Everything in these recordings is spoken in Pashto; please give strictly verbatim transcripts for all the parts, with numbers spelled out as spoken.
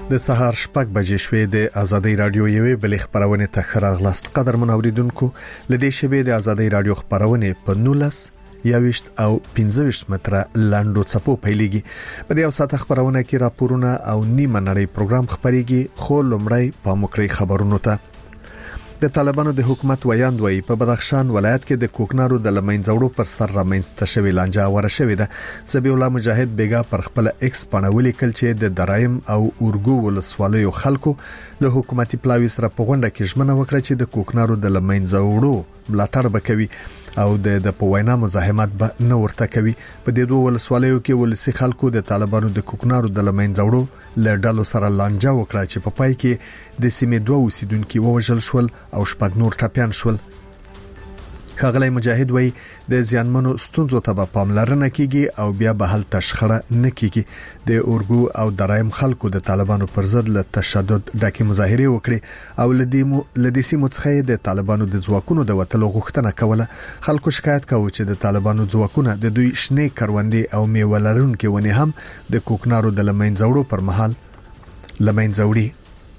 د سهار شپږ بجې شوې د ازادي رادیو یوې بلې خبرونه ته خراغلاست قدر منوریدونکو لدې شبې د ازادي رادیو خبرونه په نولس یاوشت او پنځه ویشت متره لاندو چپو پیلېږي په دې اوسات خبرونه کې راپورونه او نیمه نړۍ پروګرام خبريږي خو لمړی په مکرې خبرونو ته د طالبانو د حکومت ویاند وی په بدخشان ولایت کې د کوکنارو د لمنځوړو پر سر رامنځته شوی لانجه وره شوې ده زبی الله مجاهد بیگا پر خپل ایکس پاڼه کل چې د درایم او اورګو ولسوالیو خلکو له حکومتي پلاوی سره په غونډه کې ژمنه وکړه چې د کوکنارو د لمنځوړو ملاتړ وکوي او د په وینا مزاحمت به نه ورته کوي په دې دوه ولسوالیو کې ولسی خلکو د طالبانو د کوکنارو د لمنځوړو له ډلو سره لانجه وکړه چې په پای کې د سیمې دوه اوسیدونکو ووژل شول او شپږ نور ټپيان شول خغلی مجاهد وای د زیانمنو ستونزو ته په پاملرنه کیږي او بیا به حل تشخړه نه کیږي د اورګو او درایم خلکو د طالبانو پر ضد له تشدد ډکه مظاهره وکړي او لدیمو لدیسي مڅخه د طالبانو د ځواکونو د وټلو غوښتنه کوله خلکو شکایت کاوه چې د طالبانو ځواکونه د دوی شنه کروندې او میوهلرونکو ونی هم د کوکنارو د لمنځوړو پر مهال لمنځوړي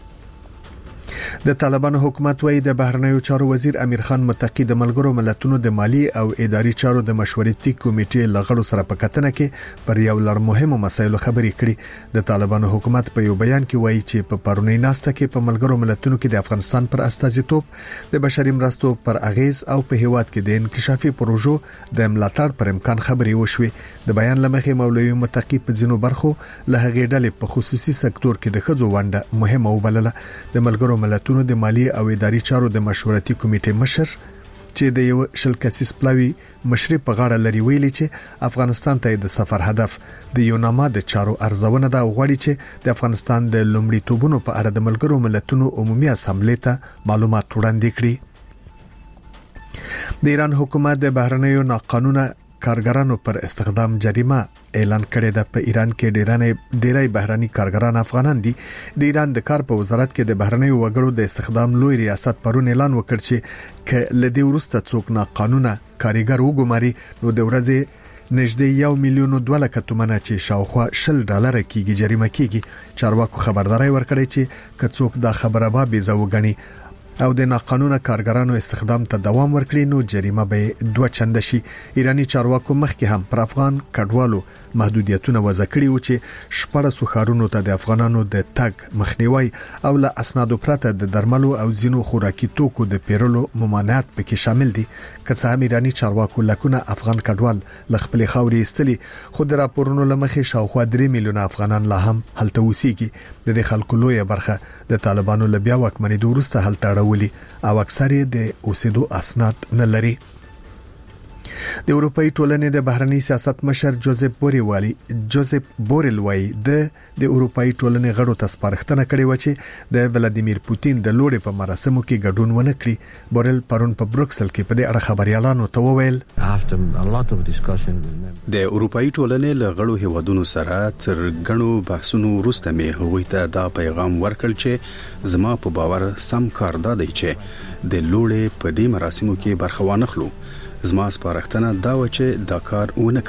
د طالبانو حکومت وای د بهرنیو چارو وزیر امیر خان متقی د ملګرو ملتونو د مالی او اداري چارو د مشورتي کمیټې لغړو سره په کتنه کې پر یو لړ مهمو مسایلو خبرې کړې د طالبانو حکومت په یو بیان کې وایي چې په پرونی ناسته کې په ملګرو ملتونو کې د افغانستان پر استازیتوب د بشري مرستو پر اغیز او په هیواد کې د انکشافي پروژو د ملاتړ پر امکان خبرې وشوې د بیان لمخې مولوی متقی په ځینو برخو له هغې ډلې په خصوصي سکتور کې د خځو ونده مهمه وبلله د ملګرو ملتونو د مالی او اداري چارو د مشورتي کمیټې مشر چې د یو شل کسیز پلاوی مشري په غاړه لري ویلي چې افغانستان ته د سفر هدف د یو نامه د چارو ارزونه ده غوړي چې د افغانستان د لومړي توبونو په اړه د ملګرو ملتونو عمومي اسامبلې ته معلومات وړاندې کړي د ایران حکومت د بهرنیو ناقانونه کارګرانو پر استخدام جریمه اعلان کړې ده په ایران کې ډیرانه ډیرای بهراني کارګران افغانان دي د ایران د کار په وزارت کې د بهرنیو وګړو د استخدام لوی ریاست پرون اعلان وکړ چې ک لدی ورسته څوک ناقانونه کارګر وګماري نو د ورځې نږدې یو میلیون دوه لک تومنه چې شاوخوا شل ډالر کېږي جریمه کېږي چارواکو خبرداري ورکړي چې ک څوک دا خبره به بيزه وګڼي او د ناقانونه کارګرانو استخدام ته دوام ورکړي نو جریمه به دوه چنده شي ایرانی چارواکو مخکې هم پر افغان کډوالو محدودیتونه وضع کړي و چې شپږ سوخارونو ته د افغانانو د تګ مخنیوي او له اسنادو پرته د درملو او زینو خوراکي توکو د پیرلو ممانعت پکې شامل دي که څه هم ایرانی چارواکو لکونه افغان کډوال ل خپل خاورې استلي خو د راپورونو لمخې شاوخوا درې میلیونه افغانان لا هم هلته اوسېږي د خلکو لوی برخه د طالبانو له بیا واکمنۍ د ورسته هلته ولي او اکثر د اوسېدو اسناد نه لري د اروپאי ټولنې د بهرنی سیاست مشر جوزف بوریل والی جوزف بوریل وای د د اروپאי ټولنې غړو ته سپارښتنه کړې و چې د ولادیمیر پوتین د لوړې په مراسمو کې ګډون ونه کړي بوریل پرون په بروکسل کې په دې اړه خبريالانو ته وویل د اروپאי ټولنې له غړو هیوادونو سره تر غنو بحثونو وروسته مې هغوی ته دا پیغام ورکړ چې زما په باور سم کار دا دی چې د لوړې په دې مراسمو کې برخه وانخلو زما سپارښتنه دا و چې دا کار ونه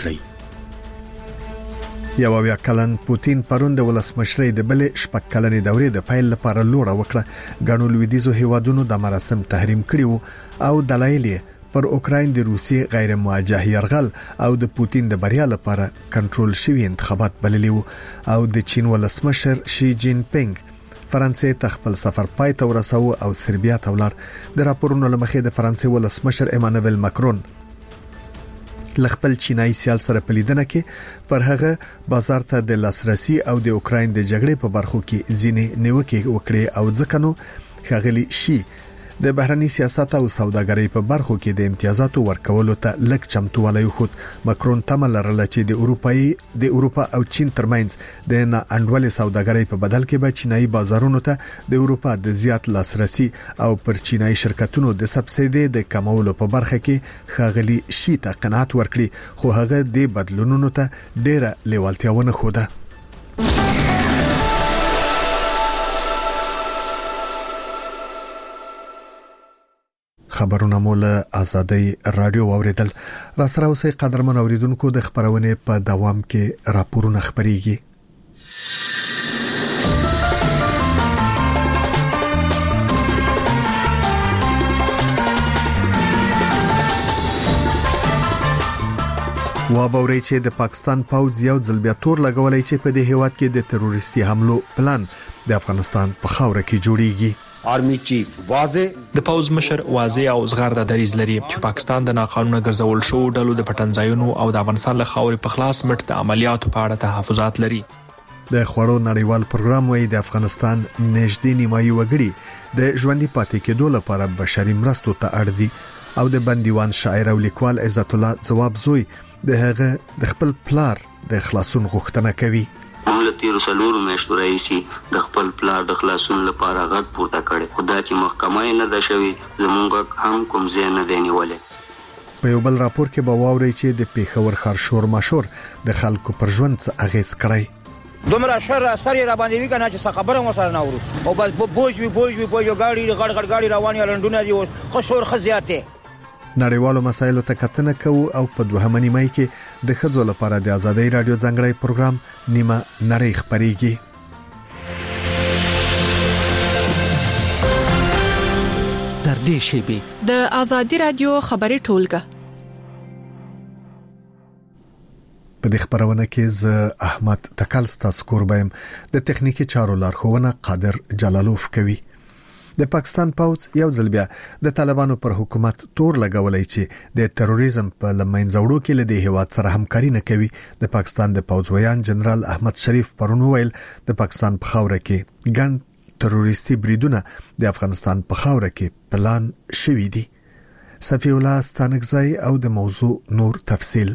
کړی یو بیا کلن پوتین پرون د ولسمشرۍ د بلې شپږ کلنې دورې د پیل لپاره لوړه وکړه غنو لویدیزو هیوادونو د مراسم تحریم کړیو او دلایل پر اوکراین د روسي غیر موجه يرغل او د پوتین د بریا لپاره کنټرول شوی انتخابات بللی وو او د چین ولسمشر شي جین پینګ فرانسې ته خپل سفر پای ته ورسو او سربیا ته ولاړ د راپورونو لمخې د فرانسې ولسمشر ایمانوئل ماکرون لخپل چینایي سیال سره پلیدنه کې پر هغه بازار ته د لاسرسي او د اوکراین د جګړې په برخو کې ځینې نیوکې وکړي او ځکه نو خغلی شي د بهرنی سیاست او سوداګرۍ په برخو کې د امتیازاتو ورکولو ته لک چمتووالی خود ماکرون تمه لرله چې د اروپאי د اروپا او چین ترمنځ د نه انډول سوداګرۍ په بدل کې به چینایي بازارونو ته د اروپا د زیات لاسرسي او پر چینایي شرکتونو د سبسایډي د کمولو په برخه کې خغلی شي ته قناعت ورکړي خو هغه د بدلونونو ته ډیره لیوالتیاونه خوده خبرونه مول ازادي رادیو اوریدل را سره اوسې قدرمن اوریدونکو د خبرونه په دوام کې راپورونه خبريږي وابوري چې د پاکستان پوځ یو ځل بیا تور لګولای چې په دې هیواد کې د تروریستي حملو پلان د افغانستان په خاوره کې جوړیږي. آرمی چیف واضح د پوز مشر واضح او زغرده دریز لري چې پاکستان د ناقانونه ګرځول شو ډلو د پټنځایونو او د افغانستان له خاورې په خلاص مټ د عملیاتو په اړه تحفظات لري. د خوړو نړیوال پروګرام وايي د افغانستان نږدې نیمایي وګړي د ژوندۍ پاتې کېدو لپاره بشري مرستو ته اړ دي او د بندیوان شاعر او لیکوال عزت الله جواب زوی د هغه د خپل پلار د خلاصون غوښتنه کوي. موږ تیر څلورو میاشتو راځي د خپل پلار د خلاصون لپاره غږ پورته کړي. خدای چې محکمه نه ده شوی زمونږ هم کوم ځای نه دی نیولې. په یو بل راپور کې به واوري چې د پیښور ښار شور ماشور د خلکو پر ژوند څه اغیز کړی. دومره شر سر را باندې وی کنه چې خبره مو سره نه ورو او بس بوج وی بوج وی بوج غاړي غړ غړ غاړي رواني لندونه دی او خو شور خزياته. نړیوالو مسایلو ته کتنه کوو او په دوهمه نیمه کې د ښځو لپاره د آزادۍ رادیو ځانګړی پروګرام نیمه نړۍ خبريږي. در دې شیبي د آزادۍ رادیو خبري ټولګه په دې خبرونه کې ز احمد تکل ستاسو کوربایم د تخنیکی چارو لارښوونه قادر جلالوف کوي. د پاکستان پوځ یو ځل بیا د طالبانو پر حکومت تور لګولای چې د تروریزم په لمنځوړو کې له دې هیواد سره همکاري نه کوي. د پاکستان د پوځ ویان جنرال احمد شریف پرون ویل د پاکستان په خاوره کې ګڼ تروریستي بریدونه د افغانستان په خاوره کې پلان شوي دي. صفی الله ستانکزی او د موضوع نور تفصیل.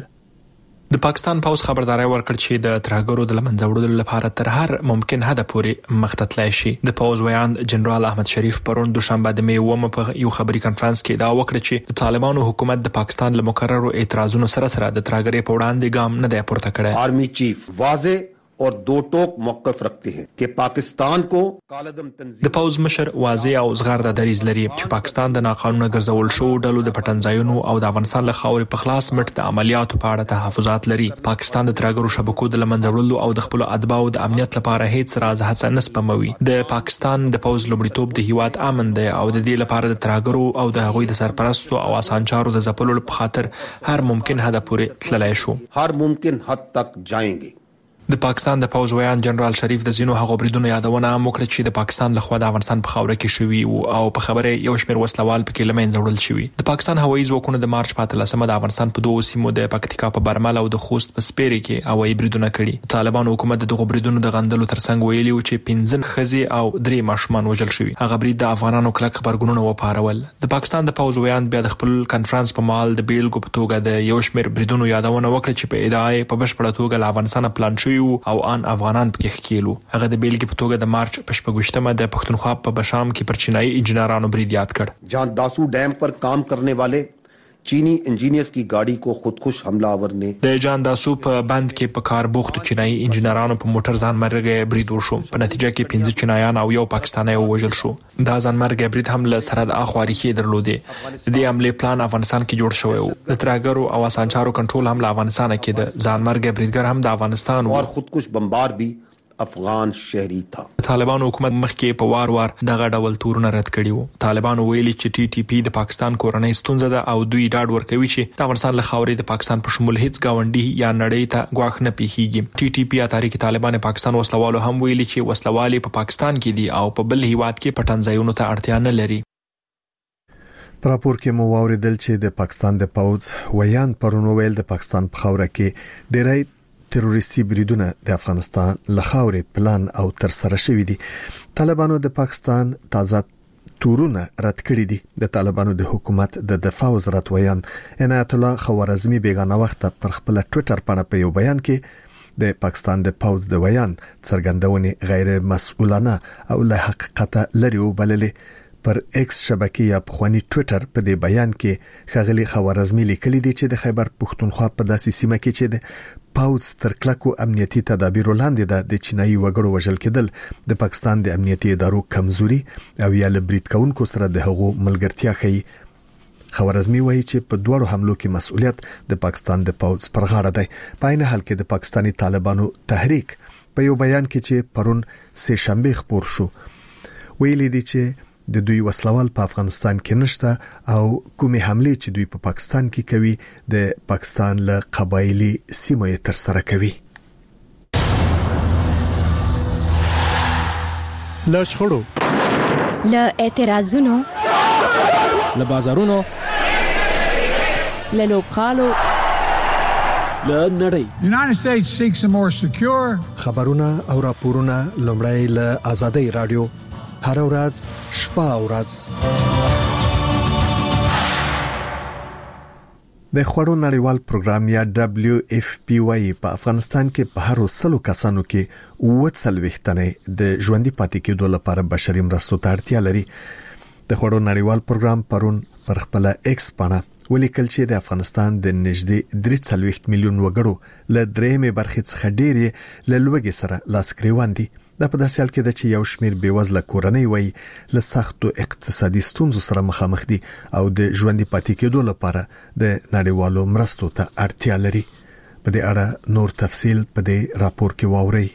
د پاکستان پوز خبرداري ورکړ چې د ترهګرو د لمنځوړلو لپاره تر هر ممکن حد پورې مختتلای شي. د پوز ویان جنرال احمد شریف پرون دوشنبه د میوه په یو خبري کانفرنس کې دا وکړ چې د طالبانو حکومت د پاکستان له مقررو اعتراضونو سره سره د ترهګرۍ په وړاندې ګام نه دی پورته کړی. آرمی چیف واضح और दो टोक موقف رکھتے ہیں کہ پاکستان کو کالعدم تنظیم د پوز مشر واضح او زغرده دریز لري چې پاکستان د ناقانونه ګرځول شو ډلو د پټنځایونو او د افغانستان له خاورې په خلاص مټ د عملیاتو په اړه تحفظات لري. پاکستان د ترهګرو شبکو د لمنځوړلو او د خپل اتباعو د امنیت لپاره هیڅ راز هڅه نه سپموي. د پاکستان د پوز لومړیتوب د هیواد امن دی او د دې لپاره د ترهګرو او د هغوی د سرپرستو او اسانچارو د ځپلو په خاطر هر ممکن حد پورې تللای شو. هر ممکن حد تک جائیں د پاکستان د پوز ویان جنرال شریف د زینو هغو بریدونو یادونه وکړه چې د پاکستان لخوا د افغانستان په خاوره کې شوي او په خبره یو شمېر وسلوال پکې لمنځه وړل شوي. د پاکستان هوایي ځواکونو د مارچ په اتلسمه د افغانستان په دوه سیمو د پکتیکا په برمل او د خوست په سپېرې کې هوایي بریدونه کړي. طالبان حکومت دغه بریدونو د غندلو ترڅنګ ویلي و چې پنځه ښځې او درې ماشومان وژل شوي. هغه برید د افغانانو کلک خبرګونونه وپارول. د پاکستان د پوز ویان بیا د خپل کانفرنس په مال د بیلګو په توګه د یو شمېر بریدونو یادونه وکړه چې په ادعای په بشپړه توګه له افغانستان پلان شوی او ان افغانان پکې خکېلو. هغه د بیلګې په توګه د مارچ په شپږویشتمه د پښتونخوا په بشام کې پر چینایي انجینرانو برید یاد کړ. جہاں داسو ڈیم پر کام کرنے والے چینی انجینئرز کی گاڑی کو خودکش حملہ آور نے د جان داسو په بند کې په کار بوخت چینایي انجینرانو په موټر ځان مرګ برید وشو. په نتیجه کې پنځه چینایان او یو پاکستانی وژل شو. دا ځان مرګ برید هم له سرحد اخواري کې درلودې. د دې عملې پلان افغانستان کې جوړ شوی و. د ترهګرو او اسانچارو کنټرول هم له افغانستان کې د ځان مرګ بریدګر هم د افغانستان او خودکش بمبار بھی افغان شهري تا. طالبان حکومت مخکې په وار وار دغه ډول تورونه رد کړي وو. طالبان ویلي چې ټي ټي پی د پاکستان کورنۍ ستونزه ده او دوی ډاډ ورکوي چې د افغانستان له خاورې د پاکستان په شمول هیڅ گاونډي یا نړۍ ته ګواښ نه پیښیږي. ټي ټي پی یا تحریک طالبان پاکستان وسلوالو هم ویلي چې وسلوالي په پاکستان کې دي او په بل هیواد کې پټنځایونو ته اړتیا نه لري. په راپور کې مو واوریدل چې د پاکستان د پوز ویان پرون ویل د پاکستان په خاوره کې ډېری تروریستي بریدونه د افغانستان له خاورې پلان او تر سره شوي دي. طالبانو د پاکستان تازه تورونه رد کړی دي. د طالبانو د حکومت د دفاع وزارت ویان عنایت الله خوارزمی بیگانه وخت پر خپل ټوئیټر باندې په یو بیان کې د پاکستان د پوز د ویان څرګندونې غیر مسؤلانه او له حقیقت لري وبللې. پر ایکس شبکې یا پخوانی ټوئیټر په دې بیان کې خغلی خوارزمی لیکلي دي چې د خیبر پښتونخوا په داسې سیمه کې چې د پاوز تر کلکو امنیتي تدابیر وړاندې ده د چینایي وګړو وژل کېدل د پاکستان د امنیتي ادارو کمزوري او یا لبرید کونکو سره د هغو ملګرتیا ښيي. خوارزمی وایي چې په دوړو حملو کې مسؤلیت د پاکستان د پاوز پر غاړه دی. په عین حال کې د پاکستاني طالبانو تحریک په یو بیان کې چې پرون سه شنبه خبر شو ویلي دي چې د دوی وسلوال په افغانستان کې نشته او کومې حمله چې دوی په پاکستان کې کوي د پاکستان له قبایلی سیمو یې تر سره کوي. له شخړو، له اعتراضونو، له بازارونو، له لوبخالو، له نړۍ. United States seeks a more secure. خبرونه او راپورونه لومړی له آزادۍ رادیو هر ورځ شپه او ورځ. د خوړو نړیوال پروګرام یا دبليو اف پی وايي په افغانستان کې په هر وسلو کسانو کې وڅل وختنې د ژوندۍ پاتې کېدو لپاره بشري مرستو ته اړتیا لري. د خوړو نړیوال پروګرام پرون پر خپل ایکس باندې ولیکل چې د افغانستان د نږدې درې څلوېښت میلیون وګړو له درېمې برخې څخه ډېری له لوږې سره لاس ګریوان دي. دا په داسې حال کې ده چې یو شمېر بېوزله کورنۍ وایي له سختو اقتصادي ستونزو سره مخامخ دي او د ژوندۍ پاتې کېدو لپاره د نړیوالو مرستو ته اړتیا لري. په دې اړه نور تفصیل په دې راپور کې واورئ.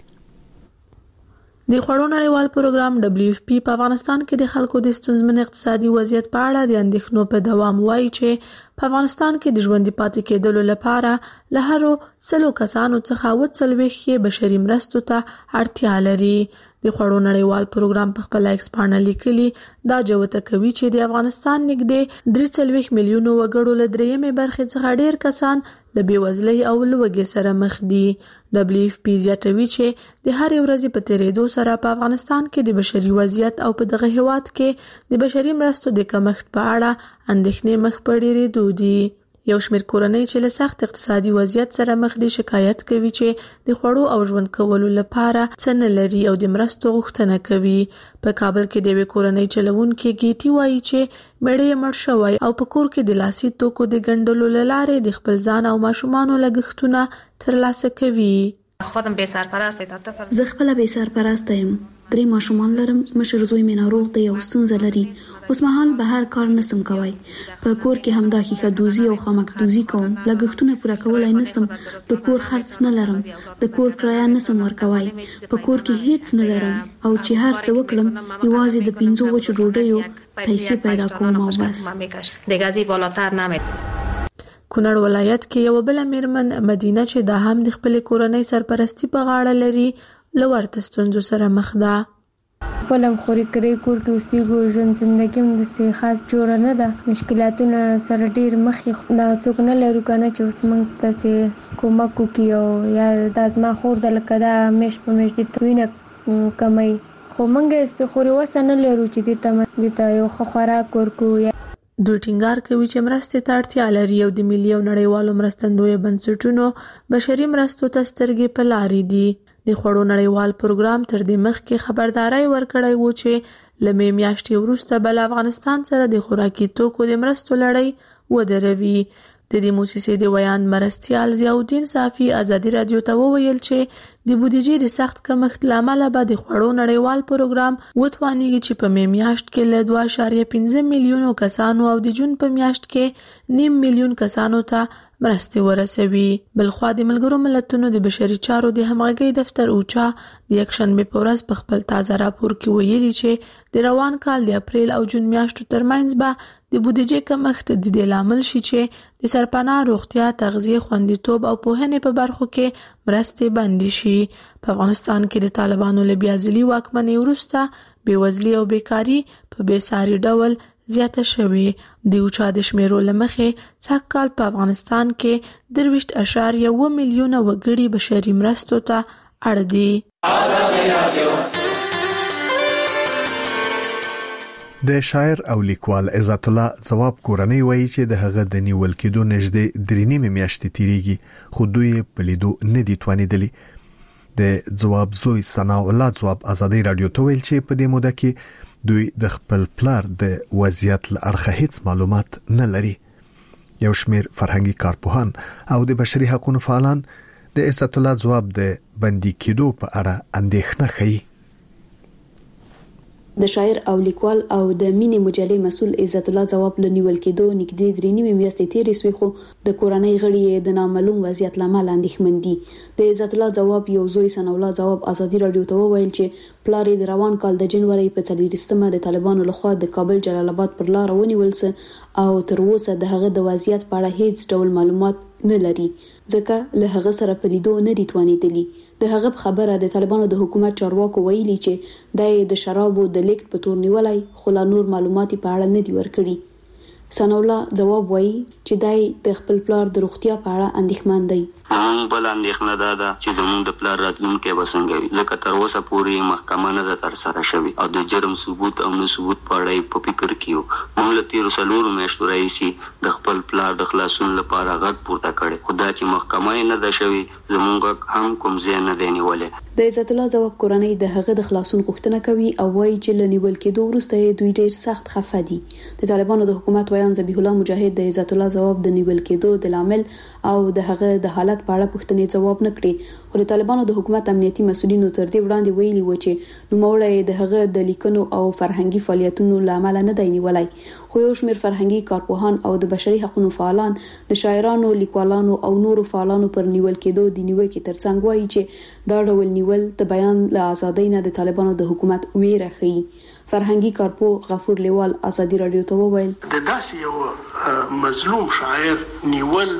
د خوړو نړیوال پروګرام دبليو اف پی په افغانستان کې د خلکو د ستونزمن اقتصادي وضعیت په اړه د اندېښنو په دوام وایي چې په افغانستان کې د ژوندۍ پاتې کېدو لپاره له هرو سلو کسانو څخه وڅلوېښت بشري مرستو ته اړتیا لري. د خوړو نړیوال پروګرام په خپل ایکس باندې لیکلي دا جوته کوي چې د افغانستان نږدې درې څلوېښت میلیون وګړو له درېمې برخې څخه ډېر کسان له بېوزلۍ او لوږې سره مخ دي. دبليو اف پی زیاتوي چې د هر ورځې په تیریدو سره په افغانستان کې د بشري وضعیت او په دغه هیواد کې د بشري مرستو د کمښت په اړه اندېښنې مخ په ډېرېدو دي. یو شمېر کورنۍ چې له سخت اقتصادي وضعیت سره مخ دي شکایت کوي چې د خوړو او ژوند کولو لپاره څه نه لري او د مرستو غوښتنه کوي. په کابل کې د یوې کورنۍ چلوونکې ګیټي وایي چې مړی یې مړ شوی او په کور کې د لاسي توکو د ګنډلو له لارې د خپل ځان او ماشومانو لګښتونه ترلاسه کوي. خودم بې سرپرسته یم. زه خپل بې سرپرسته یم. درې ماشومان لرم. مشر زوی مې ناروغ دی او ستونزه لري. اوس مهال بهر کار نسم کوي. په کور کې همدا ښیښه دوزي او خامک دوزي کوم. لګښتونه پوره کولای نسم. د کور خرڅ نه لرم. د کور کرایه نسم ورکوي. په کور کې هیڅ نه لرم او چې هر څه وکړم یوازې د پنځو وچو ډوډیو پیسې پیدا کوم او بس. دګازي بالاتر نامه. کونړ ولایت کې یو بل میرمن مدینه چې د هم د خپل کورنۍ سرپرستی په غاړه لري لورته ستونزو سره مخ ده. خپلم خوري کړی کور کې اوسېږو ژوند زندګي هم داسې خاص جوړه نه ده. مشکلاتونه سره ډېر مخې دا څوک نه لرو که نه چې اوس موږ داسې کومک وکړي او یا دا زما خور ده لکه دا میاشت په میاشت دې ته وینه کموي خو موږ یې خوري وسه نه لرو چې دې ته دې ته یو ښه خوراک ورکړو. دوی ټینګار کوي چې مرستې ته اړتیا لري او د ملي او نړیوالو مرستندویه بنسټونو بشري مرستو ته سترګې په لارې دي. د خوړو نړیوال پروګرام تر دې مخکې خبرداري ورکړی و چې له مې میاشتې وروسته بل افغانستان سره د خوراکي توکو د مرستو لړۍ ودروي. د دې موسسې د ویان مرستیال ضیاءالدین صافي ازادي رادیو ته وویل چې د بودیجې د سخت کمښت لامل به د خوړو نړیوال پروګرام وتوانیږي چې په مې میاشت کې له دوه اعشاریه پنځه میلیونو کسانو او د جون په میاشت کې نیم میلیون کسانو ته مرستې ورسوي. بلخوا د ملګرو ملتونو د بشري چارو د همغږۍ دفتر اوچا د یکشنبه په ورځ په خپل تازه راپور کې ویلي چې د روان کال د اپریل او جون میاشتو ترمنځ به د بودیجې کمښت د دې لامل شي چې د سرپناه روغتیا، تغذیه، خوندیتوب او پوهنې په برخو کې مرستې بندي شي. په افغانستان کې د طالبانو له بیا ځلي واکمنۍ وروسته بېوزلي او بیکاري په بېساري ډول زیاته شوې. د اوچا د شمیرو له مخې سږ کال په افغانستان کې درویشت اعشاریه اوه میلیونه وګړي بشري مرستو ته اړ دي. د شاعر او لیکوال عزت الله ځواب کورنۍ وایي چې د هغه د نیول کېدو نږدې درې نیمه میاشتې تیریږي خو دوی په لیدو نه دي توانیدلی. د ځواب زوی ثنا الله ځواب ازادي رادیو ته ویل چې په دې موده کې دوی د خپل پلار د وضعیت لپاره هیڅ معلومات نه لري. یو شمیر فرهنګي کارپوهان او د بشري حقوقو فعالان د عزت الله ځواب د بندي کېدو په اړه اندېښنه ښيي. د شاعر او لیکوال او د مینې مجلې مسول عزت الله ځواب لنیول کېدو نږدې درې نیمه میاشتې تیرې شوې خو د کورنۍ غړي د نامعلوم وضعیت لامل اندېښمن دي. د عزت الله ځواب یو زوی ثنا الله ځواب ازادي رادیو ته وویل چې پلار د روان کال د جنوري په څلورمه د طالبانو لخوا د کابل جلال آباد پر لار ونیول او تر اوسه د هغه د وضعیت په اړه هیڅ ډول معلومات نه لري ځکه له هغه سره په لیدو نه دي توانیدلی. د هغه خبره د طالبانو د حکومت چارواکو ویلي چې د د شرابو د لیکت په تور نیولای خو لا نور معلومات په اړه نه دي ورکړي. ثناءالله جواب وایي چې دای د خپل پلار د روغتیا په اړه اندېښمن دی. هم بل اندېښنه ده ده چې زموږ د پلار راتلونکی به څنګه وي ځکه تر اوسه پورې محکمه نه ده ترسره شوې او د جرم ثبوت او نه ثبوت په اړه په فکر کې یو. موږ له تېرو څلورو میاشتو راهیسې د خپل پلار د خلاصون لپاره غږ پورته کړی خو دا چې محکمه یې نه ده شوې زموږ غږ هم کوم ځای نه دی نیولی. د عزت الله جواب کورنۍ د هغه د خلاصون غوښتنه کوي او وایي چې له نیول کېدو وروسته دوی ډېر سخت خفه دي. د طالبانو د حکومت ویان ذبیح الله مجاهد د عزت الله جواب د نیول کېدو د لامل او د هغه د حالت په اړه پوښتنې جواب نه کړي خو د طالبانو د حکومت امنیتي مسؤلینو تر دې وړاندې ویلي و چې نوموړی د هغه د لیکنو او فرهنګي فعالیتونو لامل نه دی نیولای. خو یو شمېر فرهنګي کارپوهان او د بشري حقوقو فعالان د شاعرانو لیکوالانو او نورو فعالانو پر نیول کېدو د نیوکې ترڅنګ وایي چې دا ډول نیول د بیان له ازادۍ نه د طالبانو د حکومت ویره ښيي. فرهنګي کارپو غفور لیوال ازادي رادیو ته وویل د داسې یو مظلوم شاعر نیول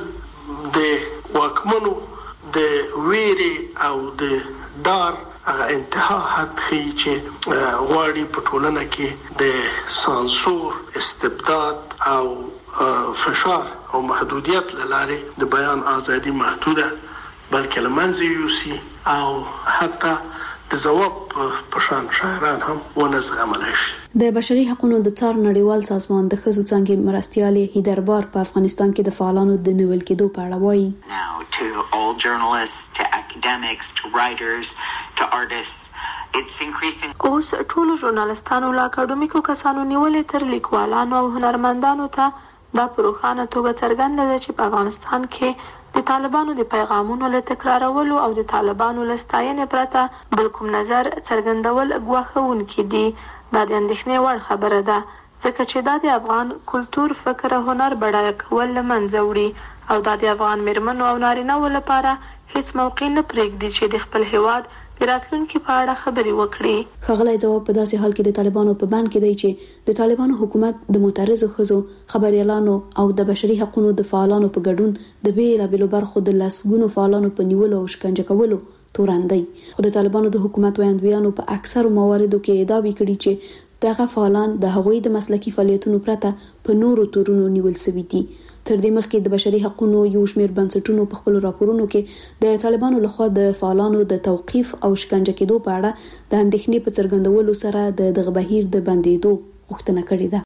د واکمنو د ویري او د ډار هغه انتها حد خي چې غواړي په ټولنه کې د سانسور استبداد او فشار او محدودیت لاره د بیان ازادي محدوده بلکې لمنځه یوسي او حتی د جواب په شان شاعران هم ونزغملی شي. د بشري حقوقو د څار نړیوال سازمان د ښځو څانګې مرستیالې هیدربار په افغانستان کې د فعالانو د نیول کېدو په اړه وایي to all journalists, to academics, to writers, to artists. It's increasing. اوس ټول ژورنالستانو له اکاډمیکو کسانو نیولې تر لیکوالانو او هنرمندانو ته دا په روښانه توګه څرګنده ده چې په افغانستان کې د طالبانو د پیغامونو له تکرارولو او د طالبانو له ستاینې پرته بل کوم نظر څرګندول ګواښونکي دي. دا د اندېښنې وړ خبره ده ځکه چې دا د افغان کلتور فکر او هنر بډایه کول له منځه وړي او دا د افغان میرمنو او نارینه‌و لپاره هیڅ موقع نه پرېږدي چې د خپل هیواد د راتلونکي په اړه خبرې وکړي. ښاغلی جواب په داسې حال کې د طالبانو په بند کې دی چې د طالبانو حکومت د معترضو ښځو خبريالانو او د بشري حقوقو د فعالانو په ګډون د بیلابېلو برخو د لسګونو فعالانو په نیولو او شکنجه کولو توراندي. خو د طالبانو د حکومت ویاندویانو په اکثرو مواردو کې ادعا وکړي چې دغه فعالان د هغوی د مسلکي فعالیتونو پرته په نورو تورونو نیول شوي دي. تر دې مخکې د بشري حقوقو یو شمېر بنسټونو په خپل راپورونو کې د طالبانو لخوا د فعالانو د توقيف او شکنجه کېدو په اړه د اندېښنې په څرګندولو سره د دغه بهیر د بندېدو غوښتنه کړې ده.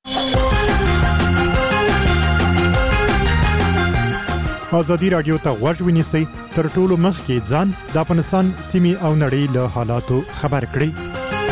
ازادي رادیو ته غوږ ونیسئ تر ټولو مخکې ځان د افغانستان سیمې او نړۍ له حالاتو خبر کړئ.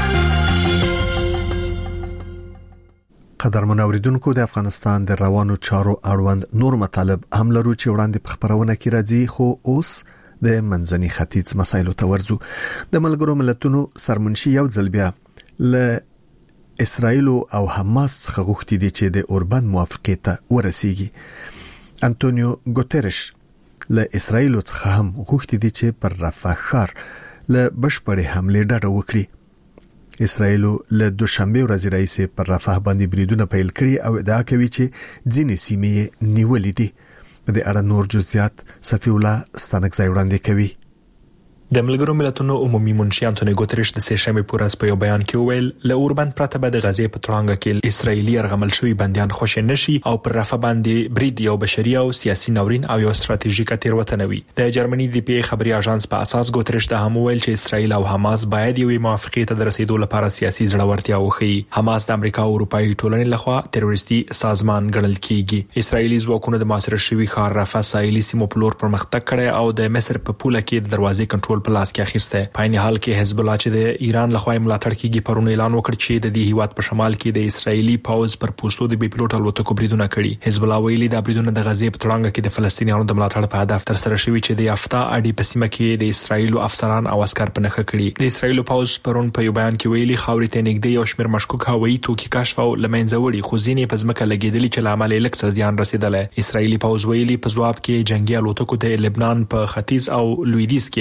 قدرمن اوریدونکو د افغانستان د روانو چارو اړوند نور مطالب هم لرو چې وړاندې په خبرونه کې راځي خو اوس د منځني ختیځ مسایلو ته ورځو. د ملګرو ملتونو سرمنشي یو ځل بیا له اسرائیل او حماس څخه غوښتي دي چې د اوربند موافقې ته ورسیږي. انټونیو ګوتریش له اسرائیل څخه هم غوښتي دي چې پر رفح ښار له بشپړې حملې ډډه وکړي. اسرائیل له دوشنبه ورځې راځي پر رفح باندې بریدونه پیل کړي او ادعا کوي چې ځینې سیمې نیولې دي. په دې اړه نور جزئیات صفی الله ستانکزی وړاندې کوي. د ملګرو ملتونو عمومي منشي انټونی ګوتریش د سه شنبه په ورځ په یو بیان کې وویل له اوربند پرته به د غزې په تړانګه کې اسرایلی ارغمل شوی بنديان خوشی نشي او پر رفح باندې برید یو بشري او سیاسي ناورین او یو ستراتیژیکه تیروتنه وي. د جرمني د پی خبري اژانس په اساس ګوتریش د هم ویل چې اسرایل او حماس باید یو موافقه ته رسیدو لپاره سیاسي ځړورتیا وښيي. حماس د امریکا او اروپאי ټولنې لخوا تروریستي سازمان ګڼل کیږي. اسرایلی ځواکونه د محاصره شوی ښار رفح ساحلي سیمو په لور پرمختګ کړي او د مصر په پوله کې د دروازې کنټرول په لاس کې اخیسته. په عین حال کې حزب الله چې د ایران لخوا ملاتړ کیږي پرون اعلان وکړ چې د دې هیواد په شمال کې د اسرایلی پاوز پر پوسټو د بي پيلوټ الوتکو بریدونه کړي. حزب الله ویلي د بریدونه د غزې په تړانګه کې د فلسطینیانو د ملاتړ په هدف تر سره شوی چې د یافتا اډي په سیمه کې د اسرایل افسران او عسكر په نخښه کړي. د اسرایل پاوز پرون په یو بیان کې ویلي خاورې ته نږدې یو شمېر مشکوک هوایي توکي کشف او لمنځه وړي خو ځینې په ځمکه لګیدلي چې لامل یې لکه ځان رسیدله. اسرایلی پاوز ویلي په ځواب کې جنگي الوتکو د لبنان په ختیځ او لویدیځ کې هدفونه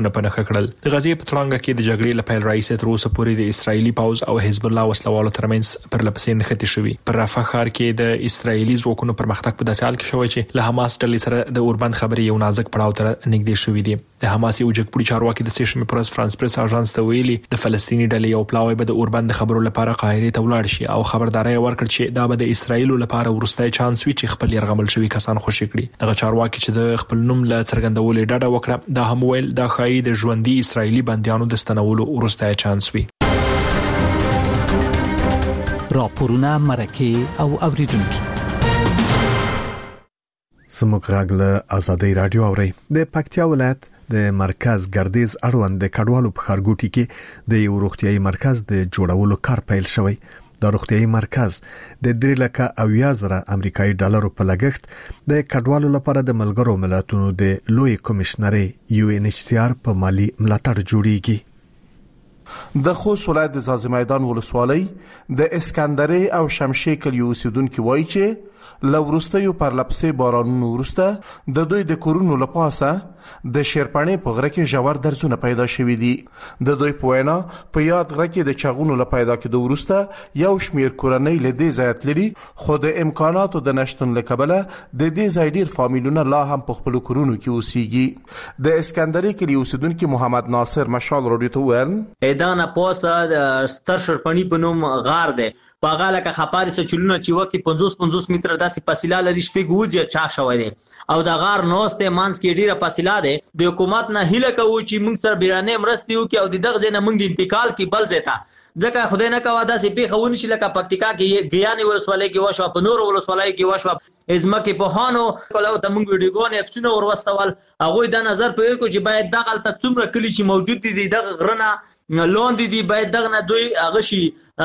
تهدیدونه په نښه کړل. د غزې په تړانګه کې د جګړې لپاره رئیس تر اوسه پورې د اسرایلی پوز او حزب الله وسلوالو ترمنځ پر لپسې نښتې شوې. پر رافح ښار کې د اسرایلی ځواکونو پرمختګ په داسې حال کې شوی چې له حماس ډلې سره د اوربند خبرې یو نازک پړاو ته نږدې شوې دي. د حماس یو جګپوړي چارواکي د سیشن پرس فرانس پریس اژانس ته ویلي د فلسطینی ډلې یو پلاوی به د اوربند خبرو لپاره قاهره ته ولاړ شي او خبرداري ورکړي چې دا به د اسرایل لپاره ورستای چانس وي چې خپل يرغمل شوی کسان خوشی کړي. دغه چارواکي چې د خپل نوم له څرګندولې ډډه وکړه دا هم ویل دا خای د ژوندۍ اسرایلی بنديانو د ستنولو ورستای چانس وي. راپورونه مرکه او اوریدونکو سموږ غاغله ازادي رادیو اوري. د پکتیا ولایت د مرکز ګردیز اړوند د کډوالو په خارګوټي کې د یو روغتيایي مرکز د جوړولو کار پیل شوی. د روغتيایي مرکز د درې لکه او یا زره امریکایي ډالرو په لګښت د کډوالو لپاره د ملګرو ملتونو د لوی کمشنري یو ان ایچ سی آر په مالی ملاتړ جوړیږي. د خوست ولایت د زازی میدان ولسوالۍ د اسکندري او شمشې کلیو اوسیدونکو وایي چې لورستیو پر لپسې بارانونو ورسته د دوی د کورونو لپاسه د شیرپانې په غره کې ژور درزونه پیدا شوي دي. د دوی په وینا په یاد غره کې د چغونو له پیدا کېدو وروسته یو شمیر کورنۍ له دې ځای تللي خو د امکاناتو د نشتون له کبله د دې ځای ډیر فامیلونه لا هم په خپل کورونو کې اوسېږي. د اسکندري کلی اوسیدونکو محمد ناصر مشال رادیو ته ویل اېدانه پوسه د ستر شیرپانې په نوم غار دی په هغه لکه خپاري څه چلونه چې وکي پنځوس پنځوس متره داسې فاصله لري شپږ وځي چا شوی دی او د غار نوسته مانس کې ډیره فاصله ده. د حکومت نه هیله کوو چې موږ سره بیرانه مرستي وکي او د دغه ځای نه موږ انتقال کی بل ځای ته ځکه خدای نه کوي دا سي پیښونه چې لکه پکتیکا کې ګیانې ولسوالۍ کې وشو په نور ولسوالۍ کې وشو ازمکه په هانو کله ته موږ ویډیوګونه اکسونه ورواستول هغه د نظر په کو چې باید دغه ته څومره کلی چې موجود دي دغه غرنه لوند دي باید دغه نه دوی هغه شي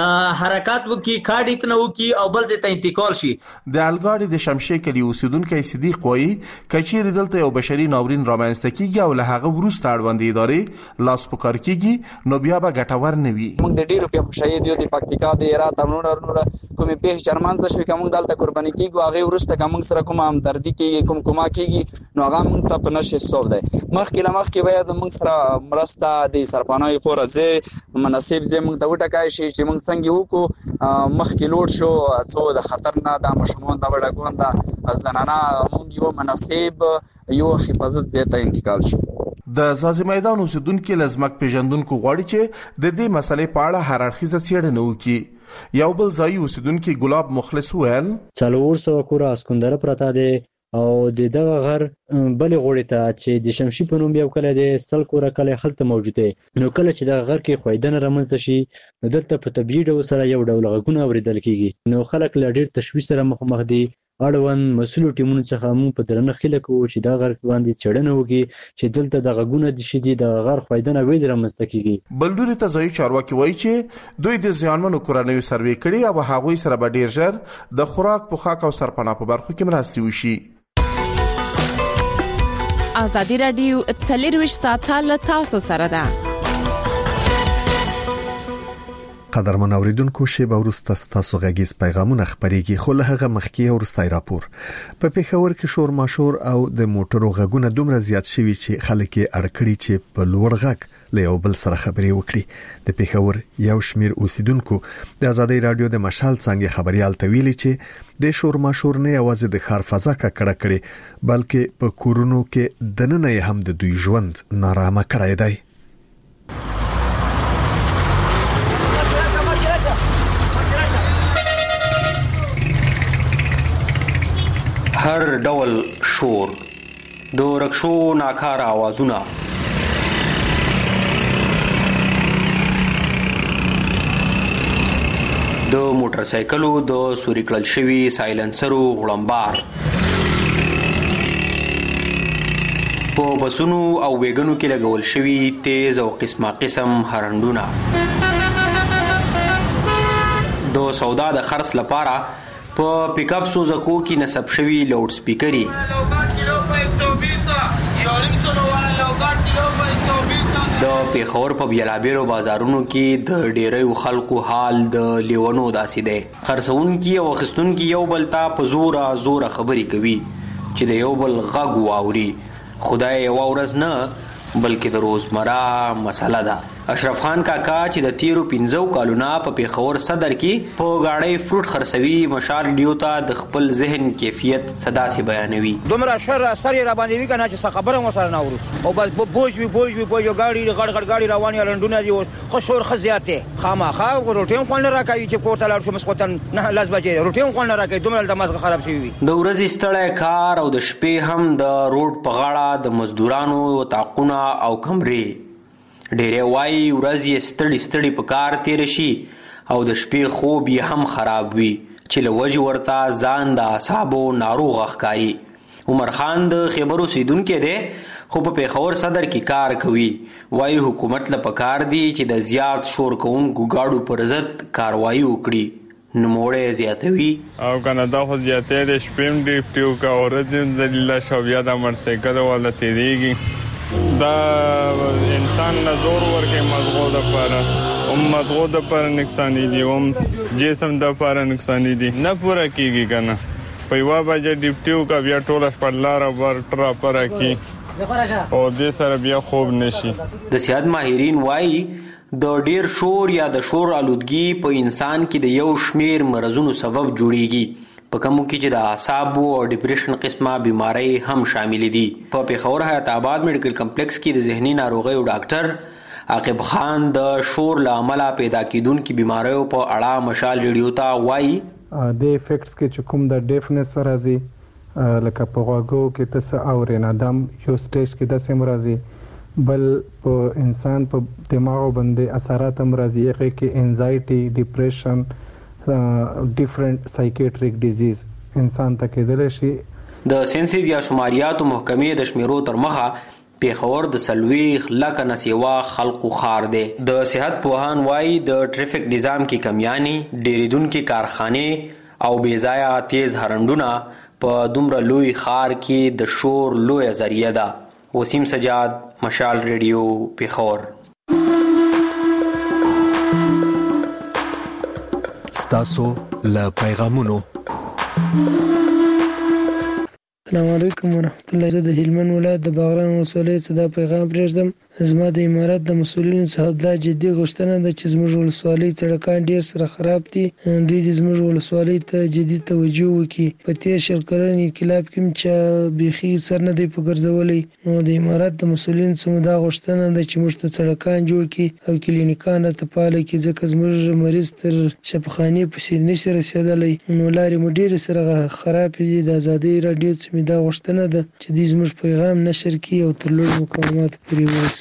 حرکت وکي کاډیک نه وکي او بل ځای ته انتقال شي. د الګاډي د شمشې کلی اوسیدونکو صدیق وایي کچیر دلته یو بشري ناورین رامنځته کیږي او له هغه وروسته اړوند ادارې لاس پکار کیږي نو بیا به ګټور نه وي. موږ د ډیرو په خوشاله دی د پکتیکا د هرات امنور نور کومې په چرمان د شوي کوم دلته قرباني کیږي هغه ورسته کوم سره کوم همدردی کیږي کوم کومه کیږي نو هغه موږ ته په نشه حساب دی. مخکې لا مخکې باید موږ سره مرسته د سرپانای پورزه مناسب زه موږ ته وټکای شي چې موږ څنګه وکړو مخکې لوړ شو څو د خطر نه د مشمون د وړګون د زنانه موږ یو مناسب یو حفاظت زیاته انتقال شو. د زازی میدان اوسیدونکو لزمک پیژندونکو غواړي چې د دې مسلې په اړه هر اړخیزه څېړنه وکړي. یو بل ځای اوسیدونکو ګلاب مخلص ویل څلور سو کور اسکندر پرتا دی او د دغه غر بل غوړی ته چې د شمشي په نوم یو کله د سل کور کله خلته موجود دی نو کله چې د غر کې خویدنه رامنځته شي نو دلته په طبيعي ډول سره یو ډول غږونه اوریدل کیږي نو خلک له ډیر تشویش سره مخ مخ دي. اړوند مسؤل ټیمونو څخه موږ په درنه خله کوو چې دا غر باندې چړنه وږي چې دلته د غږونه د شدي د غر خویدنه وې رامنځته کیږي. بلډوري ته ځای چارواکي وایي چې دوی د ځانمنو کورنیو سروې کړي او هغوی سره به ډیر ژر د خوراک پوښاک او سرپناه په برخو کې مرستې وشي. ازادي رادیو څلرویشت ساعته له تاسو سره ده. قدرمن اوریدونکو شی به ورسته تاسو غږیز پیغامونه خبريږي خو له هغه مخکې ورستای راپور په پیښور کې شور ماشور او د موټرو غږونه دومره زیات شوي چې خلک یې اړکړي چې په لوړ غږ له یو بل سره خبري وکړي. د پیښور یو شمیر اوسیدونکو د ازادي رادیو د مشال څنګه خبريال تویلي چې د شور ماشور نه یوازې د خار فضا کړه کړي بلکې په کورونو کې دننه هم د دوی ژوند نارامه کړی دی. هر ډول شور د رکشو ناکاره आवाजونه د موټر سایکلو د سوري کړل شوی سایلنسرو غړمبار په بسونو او ویګنو کې لګول شوی تیز او قسمه قسم هرندونه د سودا د خرڅ لپاره په پیک اپ سوزکو کې نصب شوی لاوډ سپیکري د پیښور په بیلابیرو بازارونو کې د ډیرو خلکو حال د لیونو داسې دی. خرڅونکي او اخیستونکي یو بل ته په زوره زوره خبرې کوي چې د یو بل غږ واوري. خدای یو ورځ نه بلکې د روزمره مسله ده. اشرف خان کاکا چې د تیرو پنځو کالونو په پیښور صدر کې په گاډۍ فروټ خرڅوي مشال ریډیو ته د خپل ذهن کیفیت صدا سي بیانوي. دومره شر اثر را باندې وی کنه چې خبره مو سره نه اورو او بس بوج وی بوج وی بوج گاډي غړ غړ گاډي روانه لندونه دي خو شور خزياته خامخا روټین خون راکوي چې کوټه لاړ شو مسقطن نه لاس بجې روټین خون راکوي دومره د مازغه خراب شي وي. د ورځې ستړی کار او د شپې هم د روډ په غاړه د مزدورانو تاقونه او کمرې. ډېرې وایي ورځ یې ستړي ستړي په کار تیر شي او د شپې خوب یې هم خراب وي چې له وجې ورته ځان د اعصابو ناروغه ښکاري. عمر خان د خیبر اوسیدونکی دی خو په پیښور صدر کې کار کوي. وایي حکومت له پکار دی چې د زیات شور کوونکو گاډو پر ضد کاروایي وکړي. نوموړی زیاتوي او کنه دا خو زیاتې د شپې هم ډیپټیو کا ورځ د الله شو بیا د موټرسایکل والا تیریږي دا انسان نه زور ورکه مغزو د پاره او مغزو د پاره نقصان دي او جسم د پاره نقصان دي نه پوره کیږي کنه په یو باجه ډیپټیو کا بیا ټول خپللار ور تر پره کی او د سره بیا خوب نشي. د صحت ماهرین وایي د ډیر شور یا د شور آلودګي په انسان کې د یو شمیر مرزونو سبب جوړیږي په کومو کې چې د اعصابو او ډیپریشن قسمه بیماری هم شامل دي. په پیښور حیات آباد میډیکل کمپلیکس کې د ذهني ناروغیو ډاکټر عاقب خان د شور له امله پیدا کیدونکو بیماریو په اړه مشال ریډیو ته وایي د افیکټس کې چې کوم د ډیفنس راځي لکه په غوږو کې تاسو اورئ نه دم یو سټیج کې د سیم راځي بل په انسان په دماغ باندې اثرات هم راځي هغه کې انزایټي ډیپریشن ډیفرنٹ سایکیټریک ډیزیز انسان ته کېدل شي. د سنسز یا شماریاتو محکمې د شمیرو تر مخه پیښور د سلويخ لکه نسیوا خلقو خار دی. د صحت پوهان وایي د ټریفیک نظام کې کمیاني ډیریدونکو کارخانه او بې ځایه تیز هرندونه په دومره لوی خار کې د شور لوی ذریعہ ده. وسیم سجاد مشال ریډیو پیښور. ستاسو له پیغامونو. السلام علیکم ورحمت الله. زه د هلمند ولایت د باغران ولسوالۍ څخه دا پیغام پرېږدم. زما د امارات د مسؤلینو څخه دا جدي غوښتنه ده چې زموږ ولسوالۍ سړکان ډېر سره خراب دي. دوی د زموږ ولسوالۍ ته جدي توجه وکړي. په تېر شل کلن انقلاب کې چې بیخي سر نه دی په ګرځولی نو د امارات د مسؤلینو څخه دا غوښتنه ده چې موږ ته سړکان جوړ کړي او کلینیکان راته فعاله کړي ځکه زموږ مریض تر شفاخانې پسې نشي رسېدلی نو لارې مو ډېرې سره خراب دي. د ازادۍ راډیو څخه مې دا غوښتنه ده چې دوی زموږ پیغام نشر کړي او تر لوړ مقامات پورې ورسوي.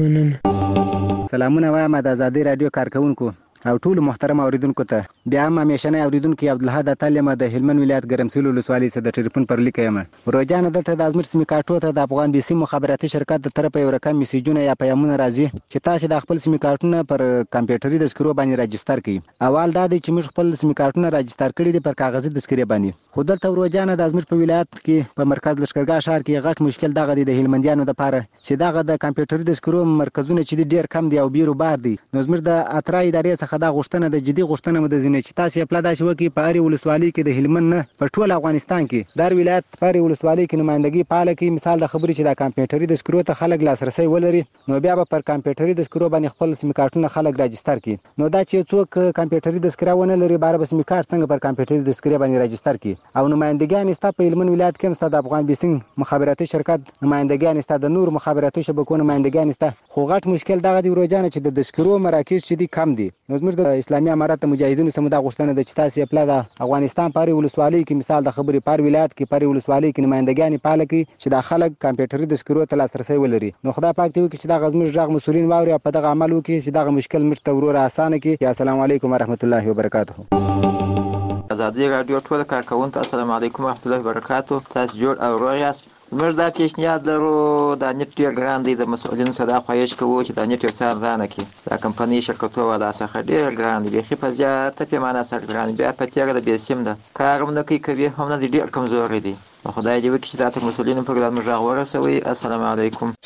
مننه. سلامونه وایم د ازادۍ راډیو کارکونکو او ټول محترم اوریدونکو ته. بیا هم همیشنی اوریدونکو عبدالحد اتل یم د هلمند ولایت ګرمسول ولسوالۍ څخه د ټلیفون پر لیک یم. روزانه دلته د ازمیر سیمې کارټو ته د افغان بي سي مخابراتي شرکت د طرفه یو رقم میسیجونه یا پیغامونه راځي چې تاسو د خپل سیمې کارټونه پر کمپیوټري دسکرو باندې راجستر کړئ. اول دا دی چې موږ خپل سیمې کارټونه راجستر کړي دي پر کاغذي دسکرې باندې. خو دلته روزانه د ازمیر په ولایت کې په مرکز لشکرګاه ښار کې غټ مشکل دغه دی د هلمندیانو لپاره چې دغه د کمپیوټري دسکرو مرکزونه چې ډیر کم دي او بیرو بار دي. نو زموږ د اترا ادارې څخه دا غوښتنه د جدي غوښتنه مده زینه چې تاسو خپل داسې وکړي په اړ ولسوالۍ کې د هلمند نه په ټول افغانستان کې در ولایت پر ولسوالۍ کې نمائندګي پاله کې مثال د خبرې چې د کمپیوټري دسکرو ته خلک لاسرسي ولري نو بیا به پر کمپیوټري دسکرو باندې خپل سیم کارتونه خلک راجستر کړي. نو دا چې څوک کمپیوټري دسکرو ونه لري بار به سیم کارت څنګه پر کمپیوټري دسکرو باندې راجستر کړي. او نمائندګان استا په هلمند ولایت کې هم د افغان بي سي مخابراتي شرکت نمائندګان استا د نور مخابراتي شبکو نمائندګان استا. خو غټ مشکل دغه دی روزانه چې د دسکرو مراکز چې دي کم دي. نو زموږ د اسلامي امارات مجاهدینو سم دا غوښتنه ده چې تاسو خپل د افغانستان پر ولسوالۍ کې مثال د خبرې پر ولایت کې پر ولسوالۍ کې نمائندګان پاله کې چې د خلک کمپیوټري دسکرو ته لاسرسي ولري. نو خدای پاک دې وکړي چې دا غزمر ژغ مسولین واوري په دغه عمل وکړي چې دغه مشکل موږ ته ورور اسانه کړي. السلام علیکم ورحمت الله وبرکاته. ازادي رادیو ټول کارکونکو السلام علیکم ورحمت الله وبرکاته. تاسو جوړ او روغ یاست. موږ دا پیشنهاد لرو د نت ډیر ګران دی د مسؤلینو سره خواهش کوو چې د نت یو څه ارزانه کړي. دا کمپنۍ شرکتونه ولا څخه ډیر ګران دي بیخي په زیاته پیمانه سره ګران بیا په تیاره د بي سیم ده کار هم نه کوي کوي هم نه ډیر کمزوري دي. خدای دې وکړي چې دا ته مسؤلینو په ګران مژغ ورسوي. السلام علیکم.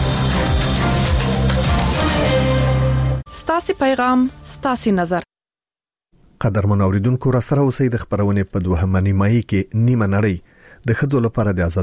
ستاسو پیغام ستاسو نظر. قدرمن اوریدونکو را سره اوسئ د خبرونه په دوهمه نیمایي کې نیمه نړۍ د خځو لپاره د